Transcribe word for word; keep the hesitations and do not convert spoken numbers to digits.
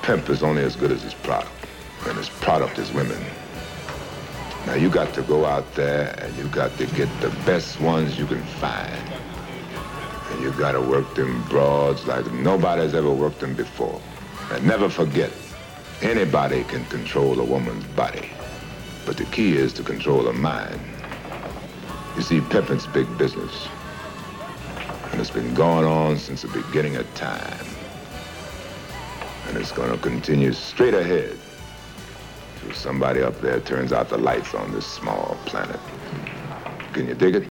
pimp is only as good as his product, and his product is women. Now, you got to go out there and you got to get the best ones you can find. And you got to work them broads like nobody's ever worked them before. And never forget, anybody can control a woman's body, but the key is to control her mind. You see, pimping's big business, and it's been going on since the beginning of time. And it's gonna continue straight ahead till somebody up there turns out the lights on this small planet. Can you dig it?